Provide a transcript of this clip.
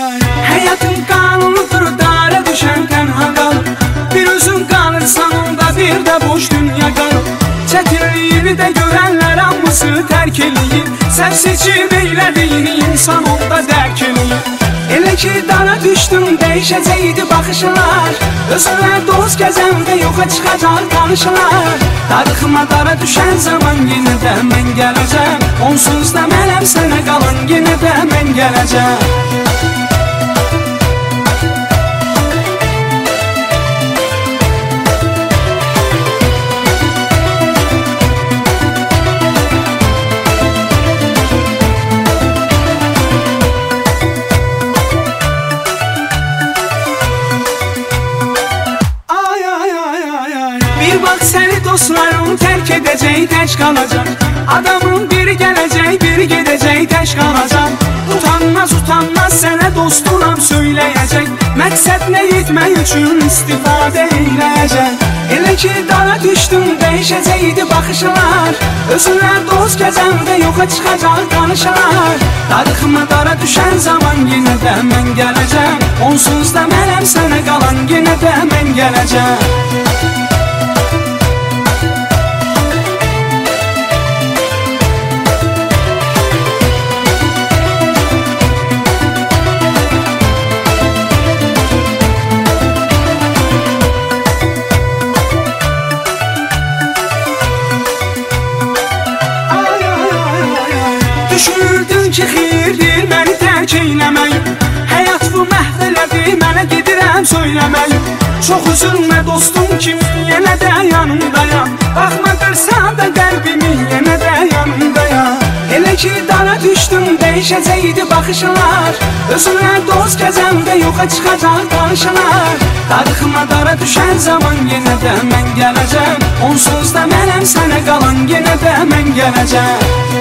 Həyatın qanunudur, dara düşən tənha qalır. Bir özün qalırsan, onda bir də boş dünya qalır. Çətinliyini də görənlər hamısı tərk eləyir. Sən seçim eylədiyin insan onda dərk eləyir. Elə ki dara düşdüm, dəyişəcəkdi baxışlar. Özünlə dost gəzəndə yoxa çıxacaq danışılar. Darıxma dara düşən zaman yenə də mən gələcəm. Onsuz da mənəm sənə qalan, yenə də mən gələcəm. Bir bax səni dostlarım tərk edəcək, tək qalacaq. Adamın biri gələcək, biri gedəcək, tək qalacaq. Utanmaz sənə dostunam söyləyəcək. Məqsədlə yetmək üçün istifadə eyləyəcək. Elə ki dara düşdüm, dəyişəcəkdi baxışlar. Özünlə dost gəzəndə yoxa çıxacaq danışılar. Darıxma dara düşən zaman yenə də mən gələcəm. Onsuz da mənəm sənə qalan, yenə də mən gələcəm. Düşünürdün ki xeyirdir məni tərk eyləməyim. Həyat bu məhv elədi, mənə gedirəm söyləməyim. Çox üzülmə dostum kimi, yenə də yanımdayam. Baxma qırsan da qəlbimi, yenə də yanımdayam. Elə ki dara düşdüm, dəyişəcəkdi baxışlar. Özünlə dost gəzəndə yoxa çıxacaq danışılar. Darıxma dara düşən zaman yenə də mən gələcəm. Onsuz da mənəm sənə qalan, yenə də mən gələcəm.